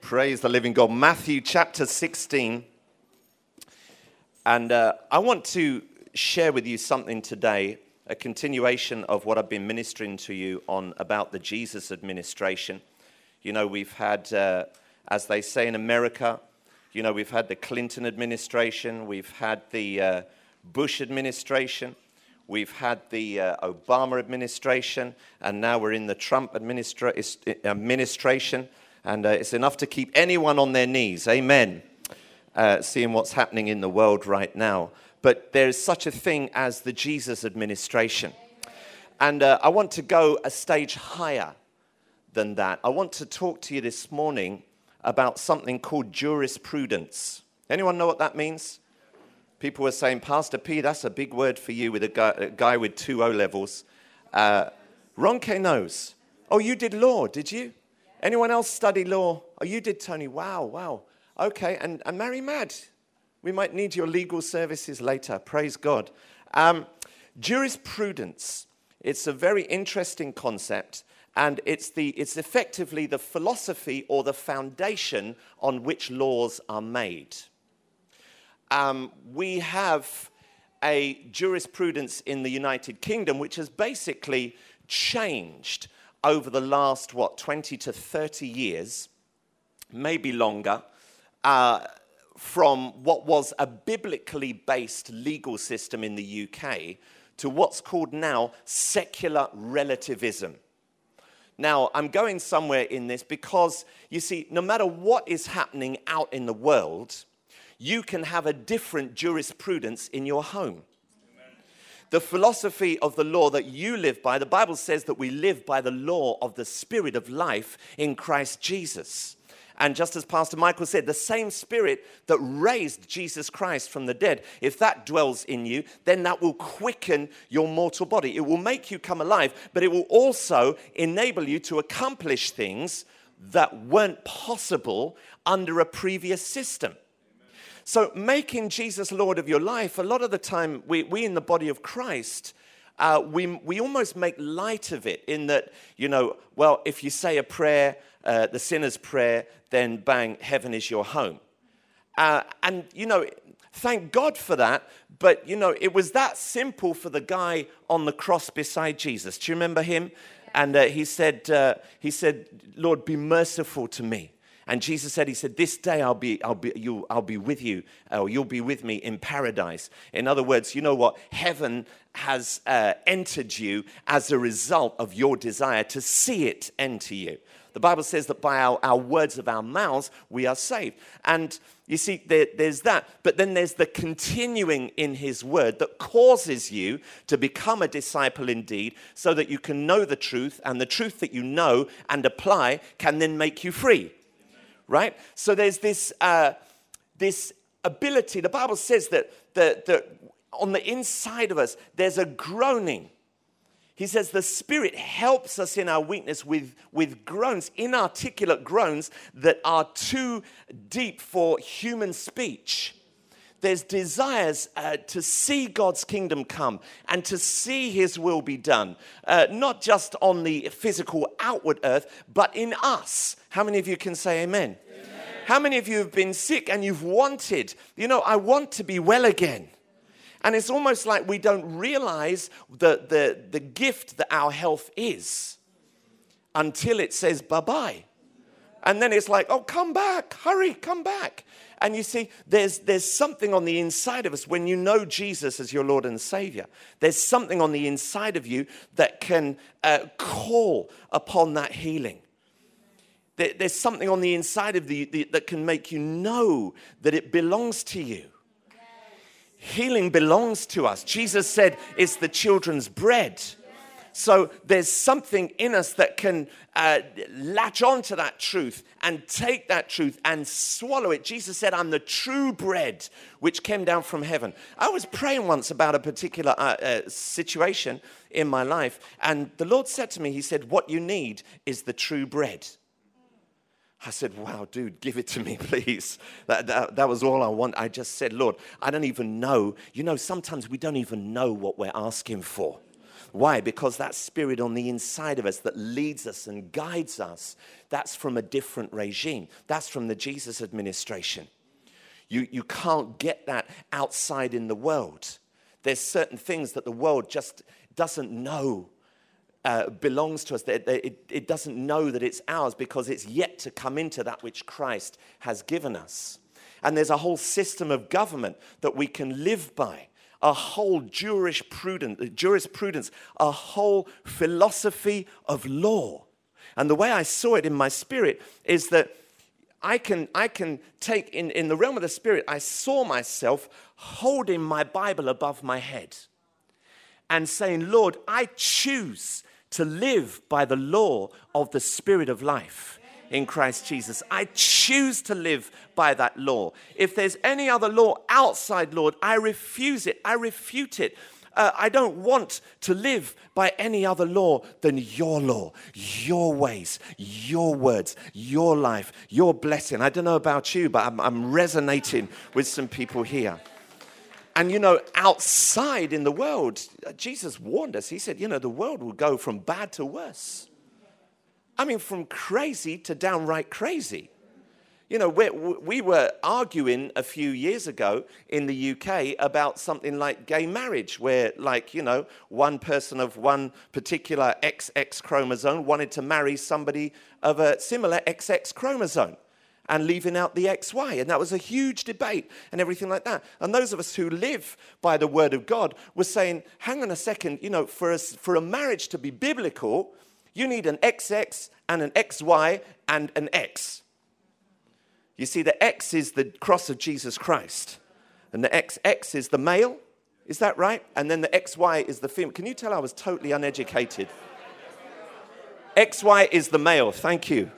Praise the living God. Matthew chapter 16. And I want to share with you something today, a continuation of what I've been ministering to you on about the Jesus administration. You know, we've had, as they say in America, you know, we've had the Clinton administration, we've had the Bush administration, we've had the Obama administration, and now we're in the Trump administration. And it's enough to keep anyone on their knees, amen, seeing what's happening in the world right now. But there's such a thing as the Jesus administration. And I want to go a stage higher than that. I want to talk to you this morning about something called jurisprudence. Anyone know what that means? People were saying, Pastor P, that's a big word for you with a guy with 2 O-levels. Ronke knows. Oh, you did law, did you? Anyone else study law? Oh, you did, Tony. Wow. Okay, and Mary Mad, we might need your legal services later. Praise God. Jurisprudence. It's a very interesting concept, and it's effectively the philosophy or the foundation on which laws are made. We have a jurisprudence in the United Kingdom which has basically changed over the last, 20 to 30 years, maybe longer, from what was a biblically based legal system in the UK to what's called now secular relativism. Now, I'm going somewhere in this because, you see, no matter what is happening out in the world, you can have a different jurisprudence in your home. The philosophy of the law that you live by, the Bible says that we live by the law of the Spirit of life in Christ Jesus. And just as Pastor Michael said, the same Spirit that raised Jesus Christ from the dead, if that dwells in you, then that will quicken your mortal body. It will make you come alive, but it will also enable you to accomplish things that weren't possible under a previous system. So making Jesus Lord of your life, a lot of the time, we in the body of Christ, we almost make light of it in that, you know, well, if you say a prayer, the sinner's prayer, then bang, heaven is your home. And, you know, thank God for that. But, you know, it was that simple for the guy on the cross beside Jesus. Do you remember him? And he said, Lord, be merciful to me. And Jesus said, this day I'll be with you, or you'll be with me in paradise. In other words, you know what? Heaven has entered you as a result of your desire to see it enter you. The Bible says that by our words of our mouths, we are saved. And you see, there's that. But then there's the continuing in his word that causes you to become a disciple indeed, so that you can know the truth, and the truth that you know and apply can then make you free. Right? So there's this ability. The Bible says that on the inside of us, there's a groaning. He says the Spirit helps us in our weakness with groans, inarticulate groans that are too deep for human speech. There's desires to see God's kingdom come and to see his will be done, not just on the physical outward earth, but in us. How many of you can say amen? Amen. How many of you have been sick and you've wanted, you know, I want to be well again. And it's almost like we don't realize the gift that our health is until it says bye-bye. And then it's like, oh, come back, hurry, come back. And you see, there's something on the inside of us when you know Jesus as your Lord and Savior. There's something on the inside of you that can call upon that healing. There's something on the inside of that can make you know that it belongs to you. Healing belongs to us. Jesus said it's the children's bread. So there's something in us that can latch onto that truth and take that truth and swallow it. Jesus said, I'm the true bread which came down from heaven. I was praying once about a particular situation in my life, and the Lord said to me, he said, what you need is the true bread. I said, wow, dude, give it to me, please. That was all I want. I just said, Lord, I don't even know. You know, sometimes we don't even know what we're asking for. Why? Because that spirit on the inside of us that leads us and guides us, that's from a different regime. That's from the Jesus administration. You can't get that outside in the world. There's certain things that the world just doesn't know belongs to us. It doesn't know that it's ours because it's yet to come into that which Christ has given us. And there's a whole system of government that we can live by, a whole jurisprudence, a whole philosophy of law. And the way I saw it in my spirit is that I can take, in the realm of the spirit, I saw myself holding my Bible above my head and saying, Lord, I choose to live by the law of the Spirit of life in Christ Jesus. I choose to live by that law. If there's any other law outside, Lord, I refuse it. I refute it. I don't want to live by any other law than your law, your ways, your words, your life, your blessing. I don't know about you, but I'm resonating with some people here. And, outside in the world, Jesus warned us. He said, the world will go from bad to worse. I mean, from crazy to downright crazy. We were arguing a few years ago in the UK about something like gay marriage, where, one person of one particular XX chromosome wanted to marry somebody of a similar XX chromosome, and leaving out the XY. And that was a huge debate and everything like that. And those of us who live by the word of God were saying, hang on a second, for a marriage to be biblical, you need an XX and an XY and an X. You see, the X is the cross of Jesus Christ. And the XX is the male. Is that right? And then the XY is the female. Can you tell I was totally uneducated? XY is the male. Thank you.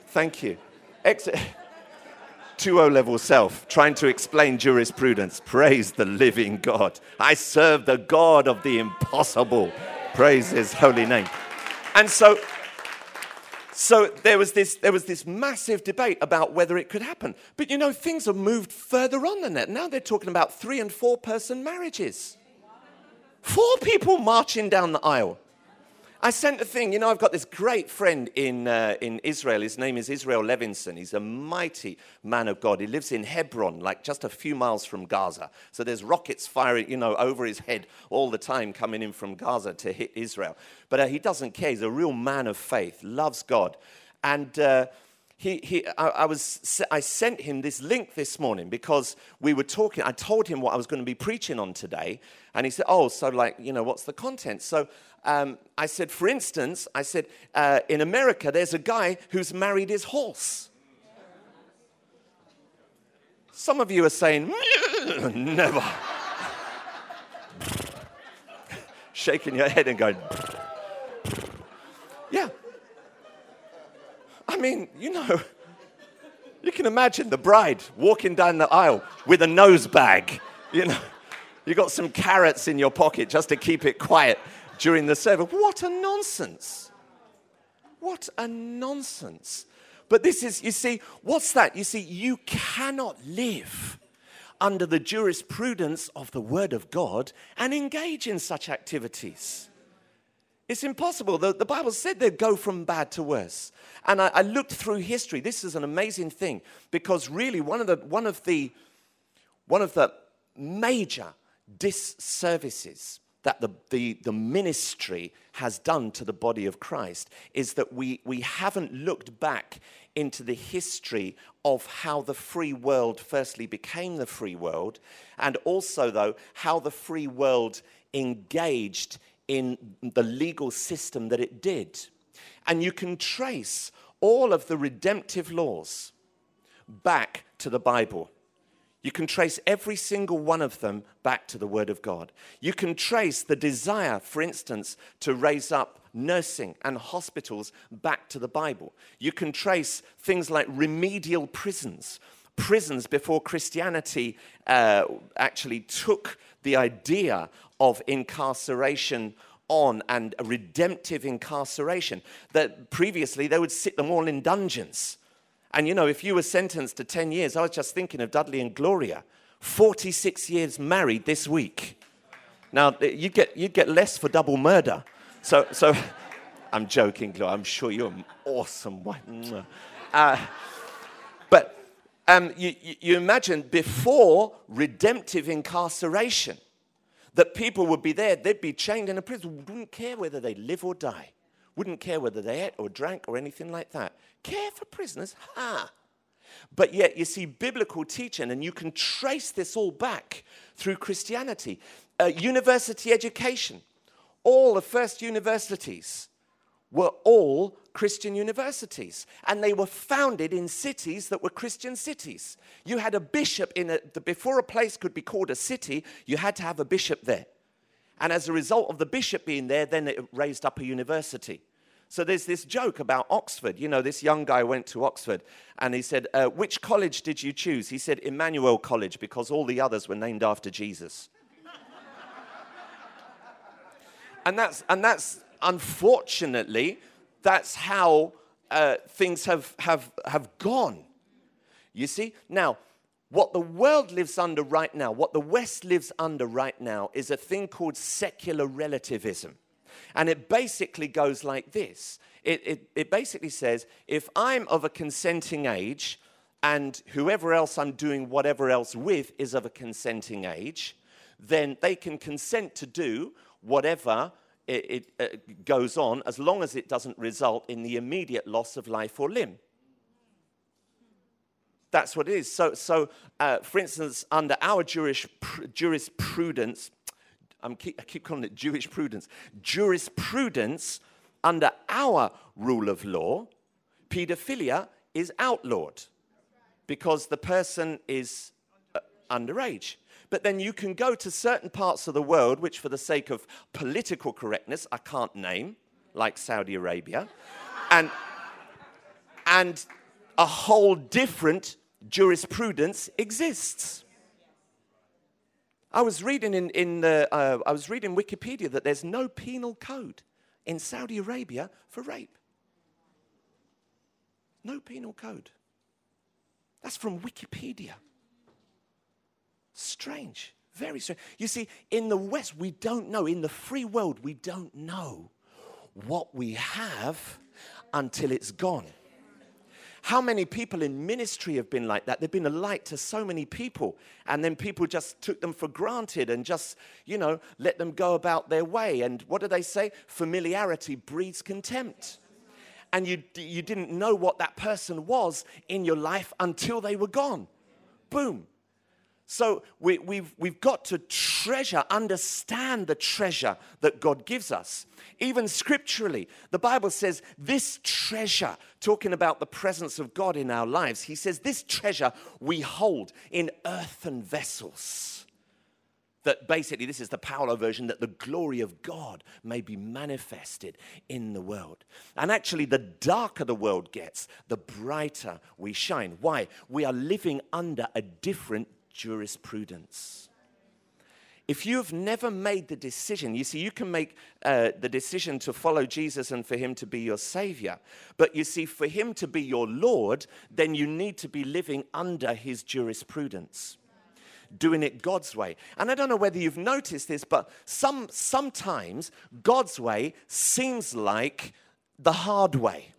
2O level self, trying to explain jurisprudence. Praise the living God. I serve the God of the impossible. Praise his holy name. And so there was this massive debate about whether it could happen. But things have moved further on than that. Now they're talking about 3- and 4-person marriages. 4 people marching down the aisle. I sent a thing, I've got this great friend in Israel. His name is Israel Levinson. He's a mighty man of God. He lives in Hebron, like just a few miles from Gaza. So there's rockets firing, over his head all the time coming in from Gaza to hit Israel. But he doesn't care. He's a real man of faith, loves God. And I sent him this link this morning because we were talking. I told him what I was going to be preaching on today. And he said, what's the content? So I said, for instance, in America, there's a guy who's married his horse. Some of you are saying, never. Shaking your head and going, yeah. I mean, you can imagine the bride walking down the aisle with a nose bag. You got some carrots in your pocket just to keep it quiet during the service. What a nonsense. What a nonsense. But this is, you see, what's that? You see, you cannot live under the jurisprudence of the Word of God and engage in such activities. It's impossible. The Bible said they'd go from bad to worse. And I looked through history. This is an amazing thing because really one of the major disservices that the ministry has done to the body of Christ is that we haven't looked back into the history of how the free world firstly became the free world, and also, though, how the free world engaged in the legal system that it did. And you can trace all of the redemptive laws back to the Bible. You can trace every single one of them back to the Word of God. You can trace the desire, for instance, to raise up nursing and hospitals back to the Bible. You can trace things like remedial prisons before Christianity actually took the idea of incarceration on and a redemptive incarceration. That previously they would sit them all in dungeons. And if you were sentenced to 10 years, I was just thinking of Dudley and Gloria, 46 years married this week. Now, you'd get less for double murder, So I'm joking, Gloria. I'm sure you're an awesome wife. But you imagine before redemptive incarceration, that people would be there, they'd be chained in a prison, wouldn't care whether they live or die, wouldn't care whether they ate or drank or anything like that. Care for prisoners? Ha! But yet you see biblical teaching, and you can trace this all back through Christianity. University education. All the first universities were all Christian universities. And they were founded in cities that were Christian cities. You had a bishop before a place could be called a city, you had to have a bishop there. And as a result of the bishop being there, then it raised up a university. So there's this joke about Oxford. You know, this young guy went to Oxford and he said, which college did you choose? He said, Emmanuel College, because all the others were named after Jesus. and that's unfortunately, that's how things have gone. You see? Now, what the world lives under right now, what the West lives under right now, is a thing called secular relativism. And it basically goes like this. It basically says, if I'm of a consenting age and whoever else I'm doing whatever else with is of a consenting age, then they can consent to do whatever it goes on as long as it doesn't result in the immediate loss of life or limb. That's what it is. So for instance, under our jurisprudence, I keep calling it Jewish prudence. Jurisprudence, under our rule of law, paedophilia is outlawed because the person is underage. But then you can go to certain parts of the world, which for the sake of political correctness, I can't name, like Saudi Arabia, and a whole different jurisprudence exists. I was reading I was reading Wikipedia that there's no penal code in Saudi Arabia for rape. No penal code. That's from Wikipedia. Strange, very strange. You see, in the West, we don't know. In the free world, we don't know what we have until it's gone. How many people in ministry have been like that? They've been a light to so many people, and then people just took them for granted and just, let them go about their way. And what do they say? Familiarity breeds contempt. And you didn't know what that person was in your life until they were gone. Boom. So we've got to understand the treasure that God gives us. Even scripturally, the Bible says this treasure, talking about the presence of God in our lives, he says this treasure we hold in earthen vessels. That basically, this is the Paulo version, that the glory of God may be manifested in the world. And actually, the darker the world gets, the brighter we shine. Why? We are living under a different jurisprudence. If you've never made the decision, you see, you can make the decision to follow Jesus and for him to be your Savior. But you see, for him to be your Lord, then you need to be living under his jurisprudence, doing it God's way. And I don't know whether you've noticed this, but sometimes God's way seems like the hard way.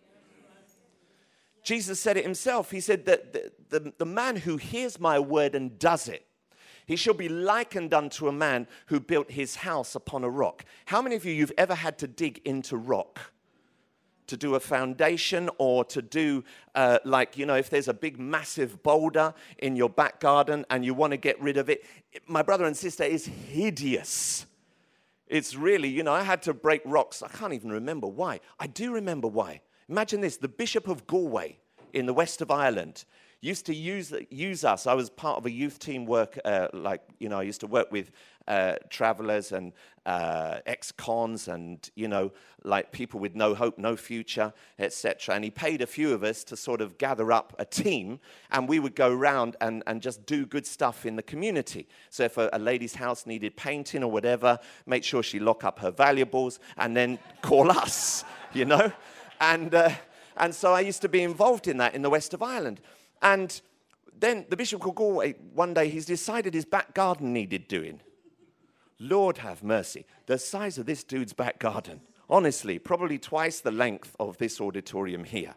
Jesus said it himself. He said that the man who hears my word and does it, he shall be likened unto a man who built his house upon a rock. How many of you've ever had to dig into rock to do a foundation, or to do if there's a big massive boulder in your back garden and you want to get rid of it? My brother and sister, is hideous. It's really, I had to break rocks. I can't even remember why. I do remember why. Imagine this, the Bishop of Galway in the west of Ireland used to use us. I was part of a youth team work, I used to work with travelers and ex-cons and, people with no hope, no future, etc. And he paid a few of us to sort of gather up a team, and we would go around and just do good stuff in the community. So if a lady's house needed painting or whatever, make sure she lock up her valuables and then call us, And so I used to be involved in that in the west of Ireland. And then the Bishop of Galway, one day, he's decided his back garden needed doing. Lord have mercy. The size of this dude's back garden. Honestly, probably twice the length of this auditorium here.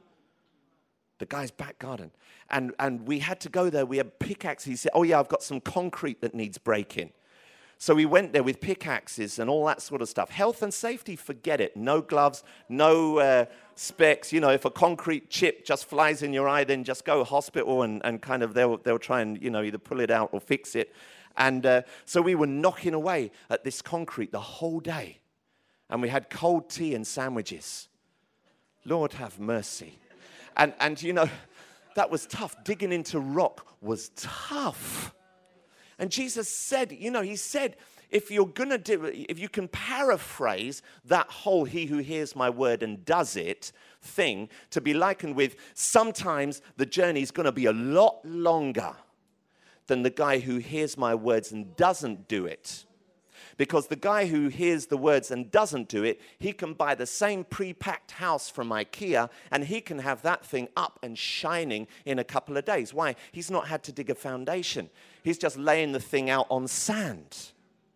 The guy's back garden. And we had to go there. We had pickaxes. He said, oh, yeah, I've got some concrete that needs breaking. So we went there with pickaxes and all that sort of stuff. Health and safety, forget it. No gloves, no specs. You know, if a concrete chip just flies in your eye, then just go hospital and kind of they'll try and, you know, either pull it out or fix it. And so we were knocking away at this concrete the whole day. And we had cold tea and sandwiches. Lord have mercy. And you know, that was tough. Digging into rock was tough. And Jesus said, you know, he said, if you can paraphrase that whole he who hears my word and does it thing to be likened with, sometimes the journey is going to be a lot longer than the guy who hears my words and doesn't do it. Because the guy who hears the words and doesn't do it, he can buy the same pre-packed house from IKEA and he can have that thing up and shining in a couple of days. Why? He's not had to dig a foundation. He's just laying the thing out on sand.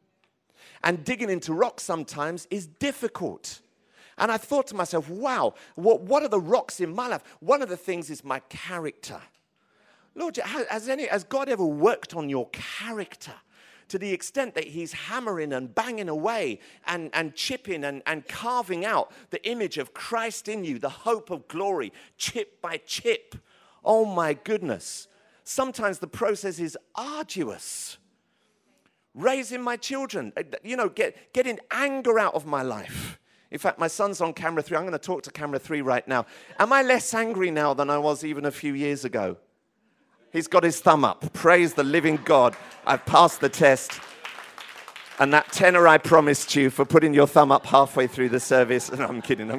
And digging into rock sometimes is difficult. And I thought to myself, wow, what are the rocks in my life? One of the things is my character. Lord, has God ever worked on your character? To the extent that he's hammering and banging away and chipping and carving out the image of Christ in you, the hope of glory, chip by chip. Oh my goodness. Sometimes the process is arduous. Raising my children, you know, getting anger out of my life. In fact, my son's on camera 3. I'm going to talk to camera 3 right now. Am I less angry now than I was even a few years ago? He's got his thumb up. Praise the living God. I've passed the test. And that tenner I promised you for putting your thumb up halfway through the service. No, I'm kidding.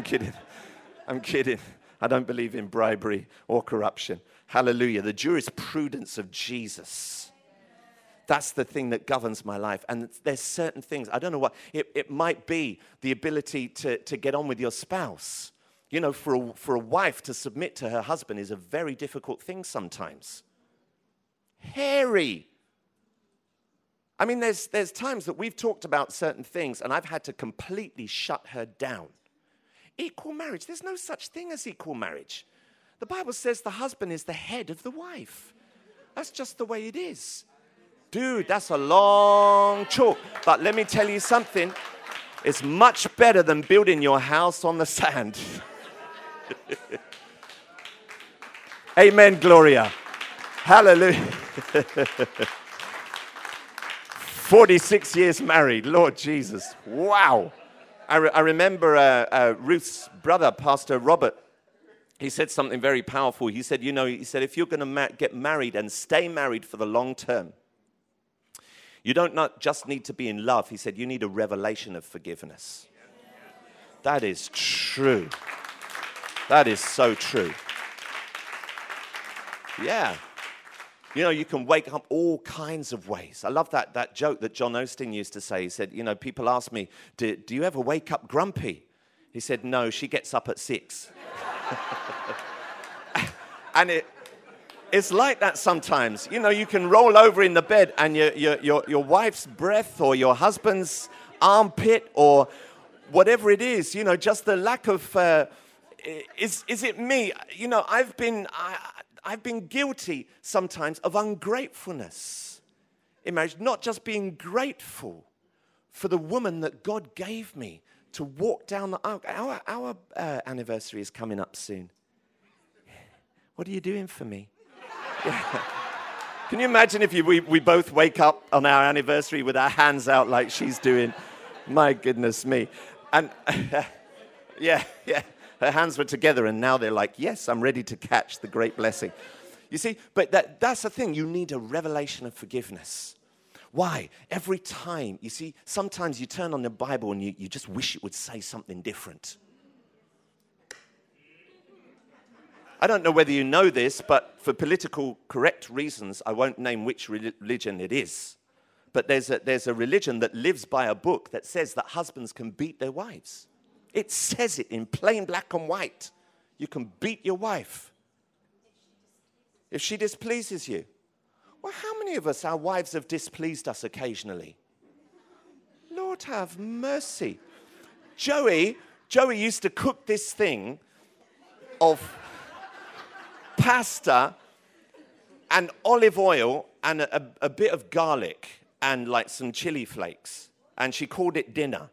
I don't believe in bribery or corruption. Hallelujah. The jurisprudence of Jesus. That's the thing that governs my life. And there's certain things. I don't know what. It might be the ability to get on with your spouse. You know, for a wife to submit to her husband is a very difficult thing sometimes. Hairy. I mean, there's times that we've talked about certain things and I've had to completely shut her down. Equal marriage. There's no such thing as equal marriage. The Bible says the husband is the head of the wife. That's just the way it is. Dude, that's a long chalk. But let me tell you something. It's much better than building your house on the sand. Amen, Gloria. Hallelujah. 46 years married. Lord Jesus. Wow. I remember Ruth's brother, Pastor Robert. He said something very powerful. He said, if you're going to get married and stay married for the long term, you don't not just need to be in love. He said, you need a revelation of forgiveness. That is true. That is so true. Yeah. You know, you can wake up all kinds of ways. I love that joke that John Osteen used to say. He said, you know, people ask me, do you ever wake up grumpy? He said, no, she gets up at 6. And it's like that sometimes. You know, you can roll over in the bed and your wife's breath or your husband's armpit or whatever it is, you know, just the lack of, is it me? You know, I've been guilty sometimes of ungratefulness in marriage, not just being grateful for the woman that God gave me to walk down the aisle. Our anniversary is coming up soon. What are you doing for me? Yeah. Can you imagine if we both wake up on our anniversary with our hands out like she's doing? My goodness me. And yeah. Her hands were together, and now they're like, yes, I'm ready to catch the great blessing. You see, but that's the thing. You need a revelation of forgiveness. Why? Every time, you see, sometimes you turn on the Bible and you just wish it would say something different. I don't know whether you know this, but for political correct reasons, I won't name which religion it is. But there's a religion that lives by a book that says that husbands can beat their wives. It says it in plain black and white. You can beat your wife if she displeases you. Well, how many of us, our wives have displeased us occasionally? Lord have mercy. Joey Joey used to cook this thing of pasta and olive oil and a bit of garlic and like some chili flakes. And she called it dinner.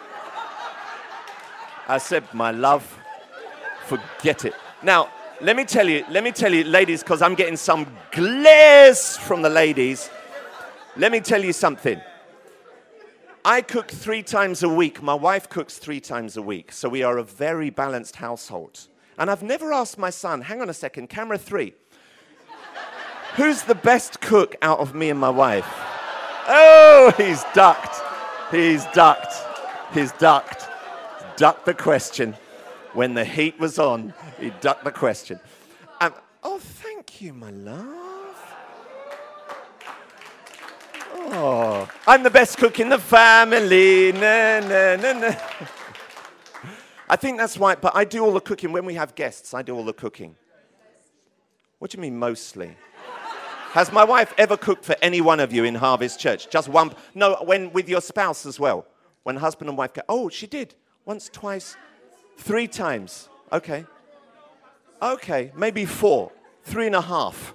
I said, my love, forget it. Now, let me tell you, ladies, because I'm getting some glares from the ladies. Let me tell you something. I cook 3 times a week. My wife cooks 3 times a week. So we are a very balanced household. And I've never asked my son, hang on a second, camera 3. Who's the best cook out of me and my wife? Oh, he's ducked. Ducked the question. When the heat was on, he ducked the question. Oh, thank you, my love. Oh, I'm the best cook in the family. Na. I think that's why, but I do all the cooking. When we have guests, I do all the cooking. What do you mean, mostly? Has my wife ever cooked for any one of you in Harvest Church? Just one? No, when with your spouse as well. When husband and wife go, oh, she did. Once, twice, 3 times. Okay. Okay, maybe 4. 3.5.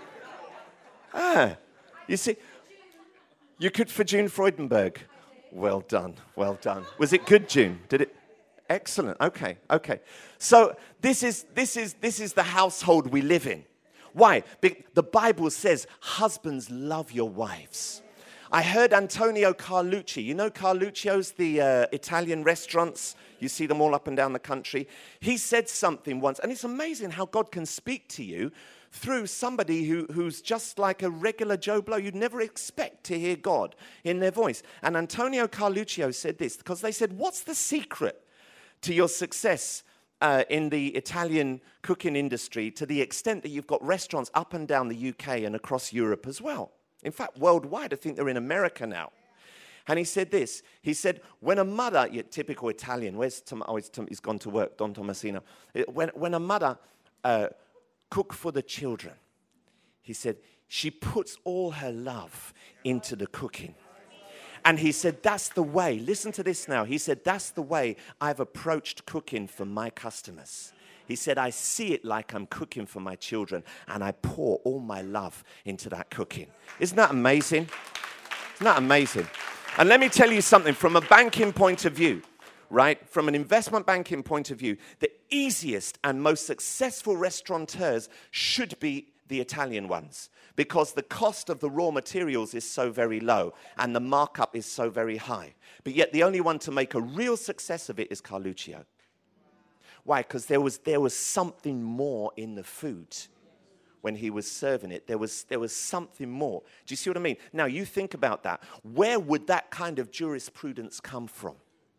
You see, you cooked for June Freudenberg. Well done. Was it good, June? Did it? Excellent. Okay. So this is the household we live in. Why? The Bible says, husbands, love your wives. I heard Antonio Carlucci. You know Carluccio's, the Italian restaurants? You see them all up and down the country. He said something once, and it's amazing how God can speak to you through somebody who's just like a regular Joe Blow. You'd never expect to hear God in their voice. And Antonio Carluccio said this, because they said, what's the secret to your success in the Italian cooking industry, to the extent that you've got restaurants up and down the UK and across Europe as well? In fact, worldwide, I think they're in America now. And he said this. He said, when a mother, typical Italian, he's gone to work, Don Tomasino. When a mother cook for the children, he said, she puts all her love into the cooking. And he said, that's the way, listen to this now. He said, that's the way I've approached cooking for my customers. He said, I see it like I'm cooking for my children, and I pour all my love into that cooking. Isn't that amazing? Isn't that amazing? And let me tell you something, from a banking point of view, right? From an investment banking point of view, the easiest and most successful restaurateurs should be the Italian ones, because the cost of the raw materials is so very low and the markup is so very high. But yet the only one to make a real success of it is Carluccio. Why? Because there was something more in the food when he was serving it. There was something more. Do you see what I mean? Now, you think about that. Where would that kind of jurisprudence come from?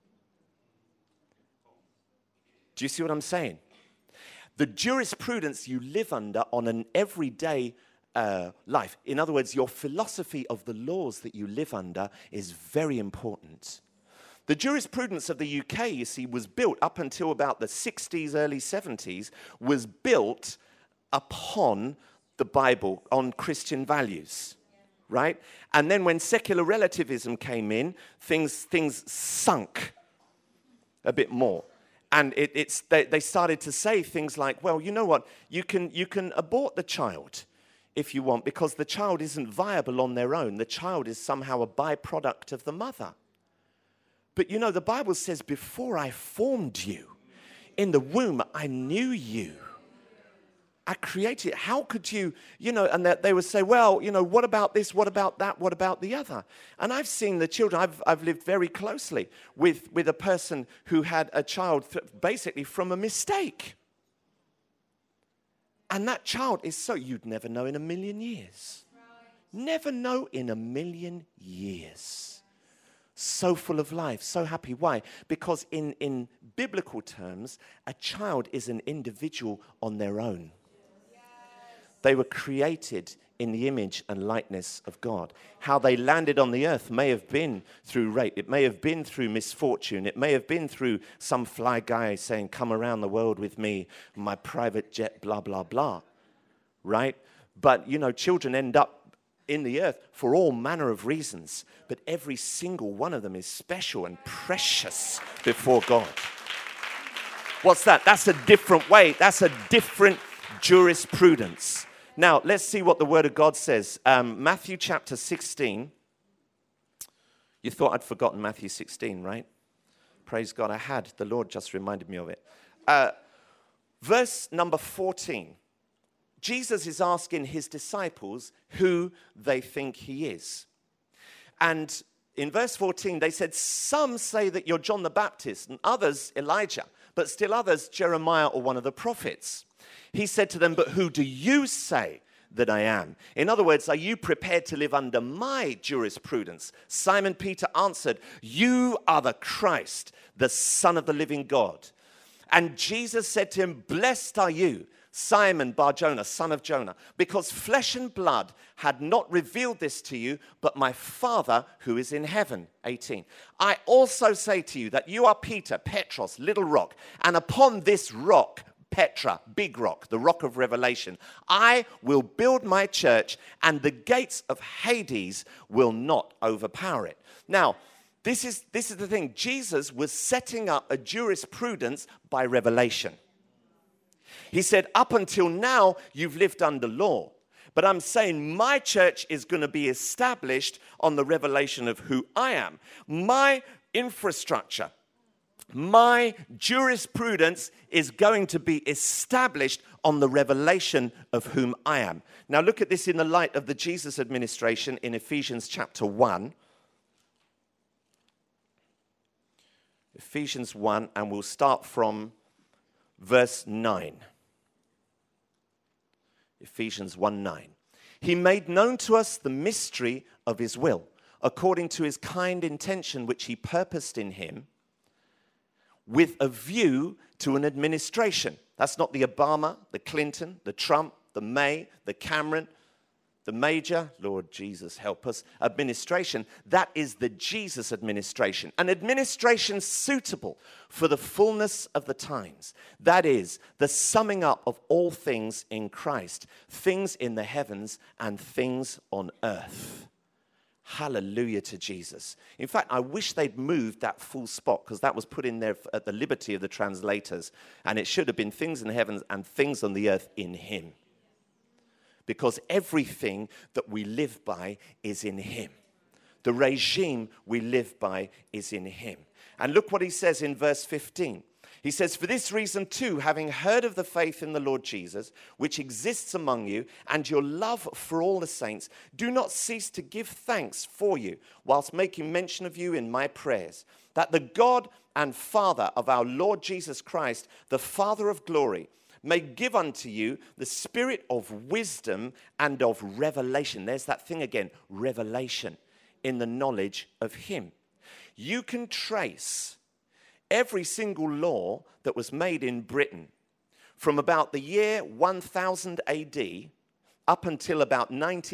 Do you see what I'm saying? The jurisprudence you live under on an everyday life. In other words, your philosophy of the laws that you live under is very important. The jurisprudence of the UK, you see, was built up until about the 60s, early 70s, was built upon the Bible, on Christian values, right? And then when secular relativism came in, things sunk a bit more. And they started to say things like, well, you know what, you can abort the child if you want, because the child isn't viable on their own. The child is somehow a byproduct of the mother. But you know, the Bible says, before I formed you, in the womb, I knew you. I created it. How could you, and they would say, well, what about this? What about that? What about the other? And I've seen the children. I've lived very closely with a person who had a child basically from a mistake. And that child is you'd never know in a million years. Never know in a million years. So full of life, so happy. Why? Because in biblical terms, a child is an individual on their own. They were created in the image and likeness of God. How they landed on the earth may have been through rape. It may have been through misfortune. It may have been through some fly guy saying, come around the world with me, my private jet, blah, blah, blah. Right? But, children end up in the earth for all manner of reasons, but every single one of them is special and precious before God. What's that? That's a different way. That's a different jurisprudence. Now, let's see what the Word of God says. Matthew chapter 16. You thought I'd forgotten Matthew 16, right? Praise God, I had. The Lord just reminded me of it. Verse number 14. Jesus is asking his disciples who they think he is. And in verse 14, they said, some say that you're John the Baptist, and others Elijah, but still others Jeremiah or one of the prophets. He said to them, but who do you say that I am? In other words, are you prepared to live under my jurisprudence? Simon Peter answered, you are the Christ, the Son of the living God. And Jesus said to him, blessed are you, Simon Bar-Jonah, son of Jonah, because flesh and blood had not revealed this to you, but my Father who is in heaven. 18. I also say to you that you are Peter, Petros, little rock, and upon this rock, Petra, big rock, the rock of revelation, I will build my church, and the gates of Hades will not overpower it. Now, this is the thing. Jesus was setting up a jurisprudence by revelation. He said, up until now, you've lived under law. But I'm saying my church is going to be established on the revelation of who I am. My infrastructure, my jurisprudence is going to be established on the revelation of whom I am. Now look at this in the light of the Jesus administration in Ephesians chapter 1. Ephesians 1, and we'll start from verse 9. Ephesians 1:9. He made known to us the mystery of his will, according to his kind intention which he purposed in him, with a view to an administration. That's not the Obama, the Clinton, the Trump, the May, the Cameron, the Major, Lord Jesus help us, administration. That is the Jesus administration. An administration suitable for the fullness of the times. That is the summing up of all things in Christ. Things in the heavens and things on earth. Hallelujah to Jesus. In fact, I wish they'd moved that full spot, because that was put in there at the liberty of the translators. And it should have been things in the heavens and things on the earth in him. Because everything that we live by is in him. The regime we live by is in him. And look what he says in verse 15. He says, for this reason too, having heard of the faith in the Lord Jesus, which exists among you, and your love for all the saints, do not cease to give thanks for you, whilst making mention of you in my prayers, that the God and Father of our Lord Jesus Christ, the Father of glory, may give unto you the spirit of wisdom and of revelation. There's that thing again, revelation, in the knowledge of him. You can trace every single law that was made in Britain from about the year 1000 AD up until about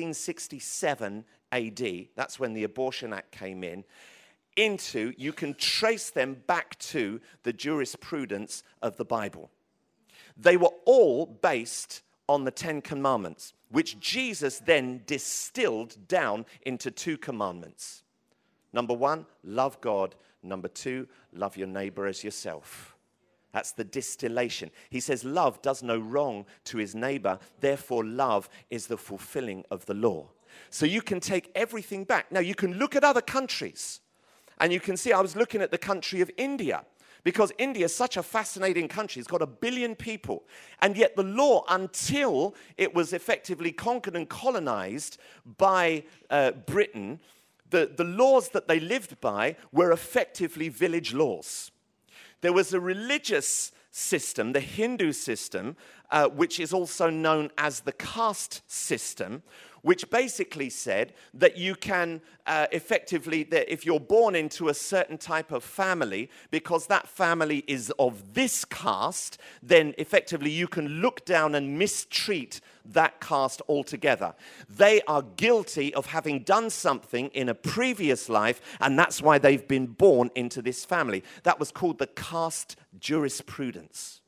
1967 AD, that's when the Abortion Act came in, you can trace them back to the jurisprudence of the Bible. They were all based on the Ten Commandments, which Jesus then distilled down into 2 commandments. Number 1, love God. Number 2, love your neighbor as yourself. That's the distillation. He says love does no wrong to his neighbor. Therefore, love is the fulfilling of the law. So you can take everything back. Now, you can look at other countries, and you can see, I was looking at the country of India. Because India is such a fascinating country. It's got 1 billion people. And yet the law, until it was effectively conquered and colonized by Britain, the laws that they lived by were effectively village laws. There was a religious system, the Hindu system, which is also known as the caste system, which basically said that you can effectively, that if you're born into a certain type of family, because that family is of this caste, then effectively you can look down and mistreat that caste altogether. They are guilty of having done something in a previous life, and that's why they've been born into this family. That was called the caste jurisprudence.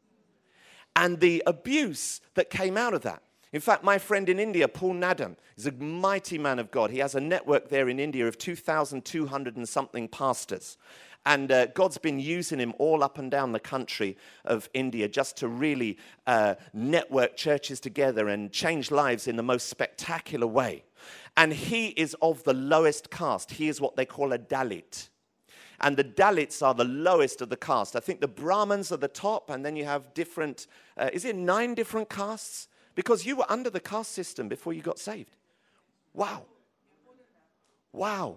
And the abuse that came out of that. In fact, my friend in India, Paul Nadam, is a mighty man of God. He has a network there in India of 2,200 and something pastors. And God's been using him all up and down the country of India just to really network churches together and change lives in the most spectacular way. And he is of the lowest caste. He is what they call a Dalit. And the Dalits are the lowest of the caste. I think the Brahmins are the top, and then you have different, is it 9 different castes? Because you were under the caste system before you got saved. Wow. Wow.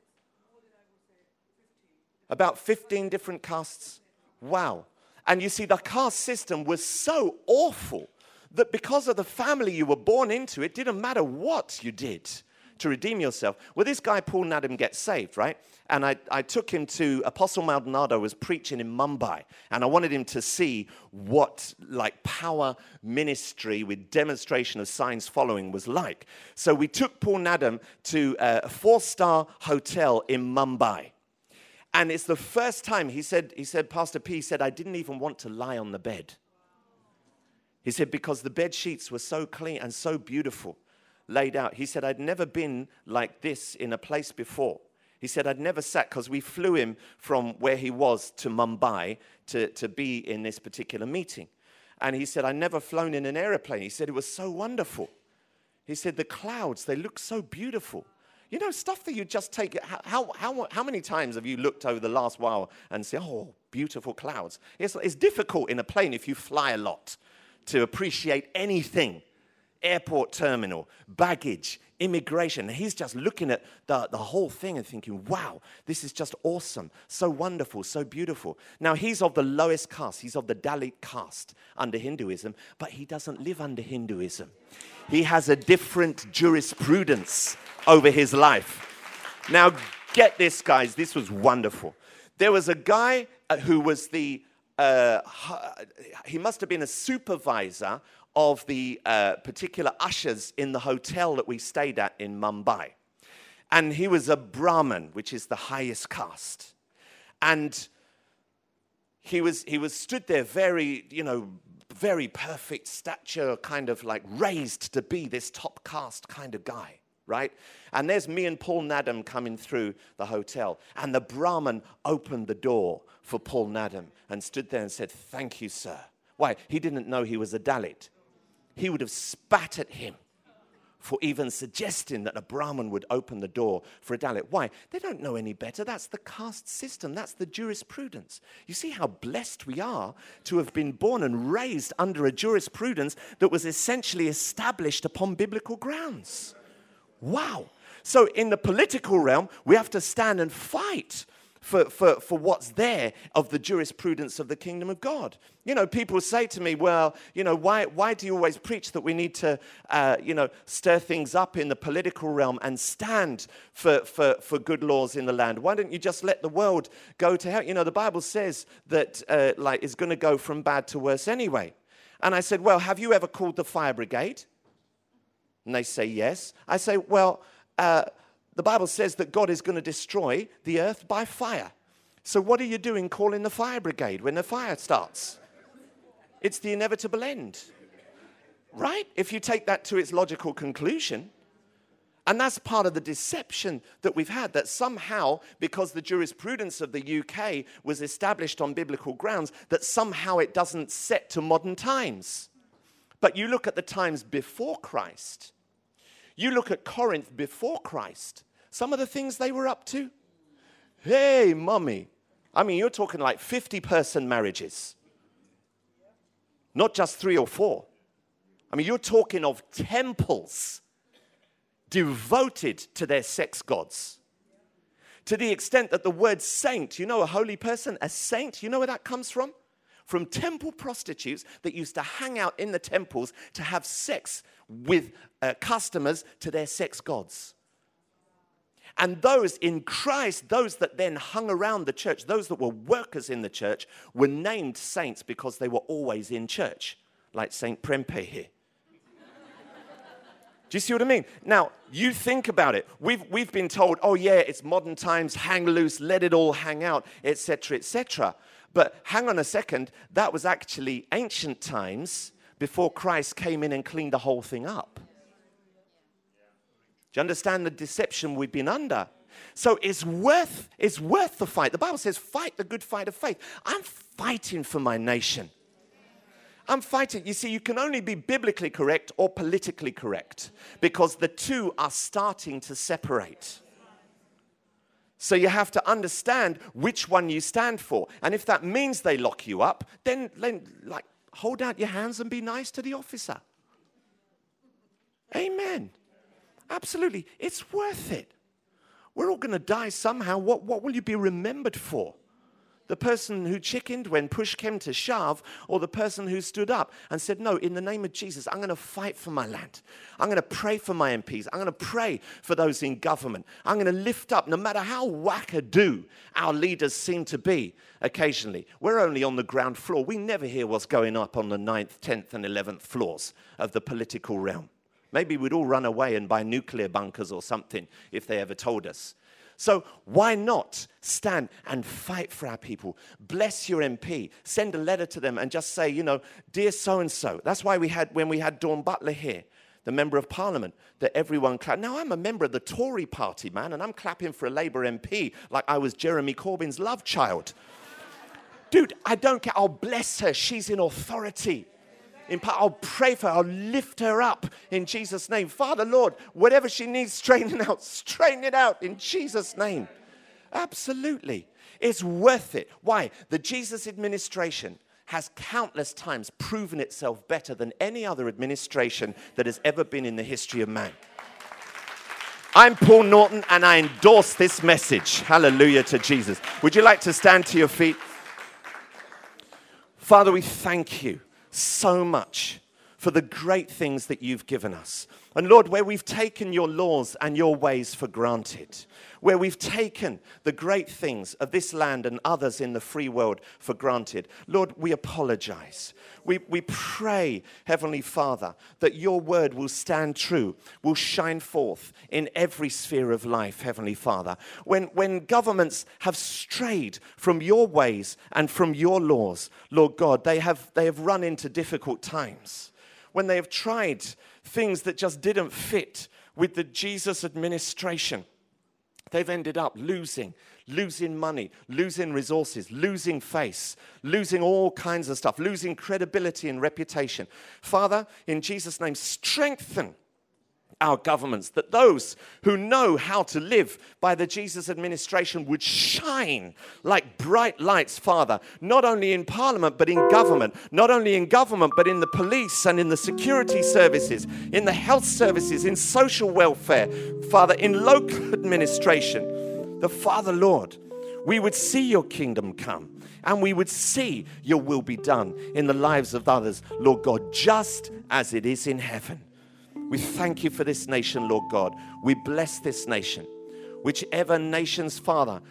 About 15 different castes. Wow. And you see, the caste system was so awful that because of the family you were born into, it didn't matter what you did to redeem yourself. Well, this guy, Paul Nadam, gets saved, right? And I took him to, Apostle Maldonado was preaching in Mumbai, and I wanted him to see what like power ministry with demonstration of signs following was like. So we took Paul Nadam to a 4-star hotel in Mumbai. And it's the first time, he said, Pastor P said, I didn't even want to lie on the bed. He said, because the bed sheets were so clean and so beautiful, laid out. He said, I'd never been like this in a place before. He said, I'd never sat, because we flew him from where he was to Mumbai to be in this particular meeting. And he said, I'd never flown in an airplane. He said, it was so wonderful. He said, the clouds, they look so beautiful. You know, stuff that you just take. How many times have you looked over the last while and say, oh, beautiful clouds? It's difficult in a plane if you fly a lot to appreciate anything. Airport terminal, baggage, immigration. He's just looking at the whole thing and thinking, wow, this is just awesome, so wonderful, so beautiful. Now, he's of the lowest caste. He's of the Dalit caste under Hinduism, but he doesn't live under Hinduism. He has a different jurisprudence over his life. Now, get this, guys. This was wonderful. There was a guy who was he must have been a supervisor of the particular ushers in the hotel that we stayed at in Mumbai. And he was a Brahmin, which is the highest caste. And he was stood there very, very perfect stature, kind of like raised to be this top caste kind of guy, right? And there's me and Paul Nadam coming through the hotel. And the Brahmin opened the door for Paul Nadam and stood there and said, thank you, sir. Why? He didn't know he was a Dalit. He would have spat at him for even suggesting that a Brahmin would open the door for a Dalit. Why? They don't know any better. That's the caste system. That's the jurisprudence. You see how blessed we are to have been born and raised under a jurisprudence that was essentially established upon biblical grounds. Wow. So in the political realm, we have to stand and fight for what's there of the jurisprudence of the kingdom of God. You know, people say to me, well, why do you always preach that we need to, stir things up in the political realm and stand for good laws in the land? Why don't you just let the world go to hell? You know, the Bible says that, it's going to go from bad to worse anyway. And I said, well, have you ever called the fire brigade? And they say, yes. I say, well, the Bible says that God is going to destroy the earth by fire. So what are you doing calling the fire brigade when the fire starts? It's the inevitable end, right? If you take that to its logical conclusion. And that's part of the deception that we've had, that somehow, because the jurisprudence of the UK was established on biblical grounds, that somehow it doesn't set to modern times. But you look at the times before Christ. You look at Corinth before Christ, some of the things they were up to. Hey, mommy. I mean, you're talking like 50-person marriages. Not just 3 or 4. I mean, you're talking of temples devoted to their sex gods. To the extent that the word saint, a holy person, a saint, you know where that comes from? From temple prostitutes that used to hang out in the temples to have sex with customers to their sex gods. And those in Christ, those that then hung around the church, those that were workers in the church, were named saints because they were always in church, like Saint Prempe here. Do you see what I mean? Now, you think about it. We've been told, oh yeah, it's modern times, hang loose, let it all hang out, etc., etc. But hang on a second, that was actually ancient times before Christ came in and cleaned the whole thing up. Do you understand the deception we've been under? So it's worth the fight. The Bible says, fight the good fight of faith. I'm fighting for my nation. I'm fighting. You see, you can only be biblically correct or politically correct because the two are starting to separate. So you have to understand which one you stand for. And if that means they lock you up, then like, hold out your hands and be nice to the officer. Amen. Absolutely. It's worth it. We're all going to die somehow. What will you be remembered for? The person who chickened when push came to shove, or the person who stood up and said, no, in the name of Jesus, I'm going to fight for my land. I'm going to pray for my MPs. I'm going to pray for those in government. I'm going to lift up, no matter how wackadoo our leaders seem to be occasionally. We're only on the ground floor. We never hear what's going up on the 9th, 10th, and 11th floors of the political realm. Maybe we'd all run away and buy nuclear bunkers or something if they ever told us. So why not stand and fight for our people? Bless your MP. Send a letter to them and just say, dear so-and-so. That's why when we had Dawn Butler here, the Member of Parliament, that everyone clapped. Now, I'm a member of the Tory party, man, and I'm clapping for a Labour MP like I was Jeremy Corbyn's love child. Dude, I don't care. I'll bless her. She's in authority. I'll pray for her. I'll lift her up in Jesus' name. Father, Lord, whatever she needs straighten it out in Jesus' name. Absolutely. It's worth it. Why? The Jesus administration has countless times proven itself better than any other administration that has ever been in the history of man. I'm Paul Norton, and I endorse this message. Hallelujah to Jesus. Would you like to stand to your feet? Father, we thank you so much for the great things that you've given us. And Lord, where we've taken your laws and your ways for granted, where we've taken the great things of this land and others in the free world for granted, Lord, we apologize. We pray, Heavenly Father, that your word will stand true, will shine forth in every sphere of life, Heavenly Father. When governments have strayed from your ways and from your laws, Lord God, they have run into difficult times. When they have tried things that just didn't fit with the Jesus administration, they've ended up losing money, losing resources, losing face, losing all kinds of stuff, losing credibility and reputation. Father, in Jesus' name, strengthen our governments, that those who know how to live by the Jesus administration would shine like bright lights, Father, not only in Parliament, but in government, not only in government, but in the police and in the security services, in the health services, in social welfare, Father, in local administration. The Father, Lord, we would see your kingdom come and we would see your will be done in the lives of others, Lord God, just as it is in heaven. We thank you for this nation, Lord God. We bless this nation. Whichever nations, Father,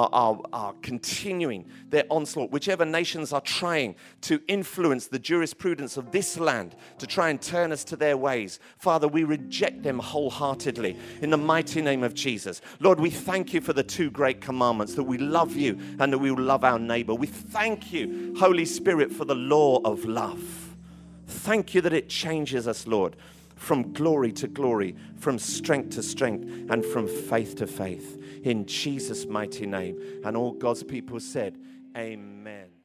are continuing their onslaught, whichever nations are trying to influence the jurisprudence of this land to try and turn us to their ways, Father, we reject them wholeheartedly in the mighty name of Jesus. Lord, we thank you for the two great commandments, that we love you and that we will love our neighbor. We thank you, Holy Spirit, for the law of love. Thank you that it changes us, Lord, from glory to glory, from strength to strength, and from faith to faith. In Jesus' mighty name. And all God's people said, amen.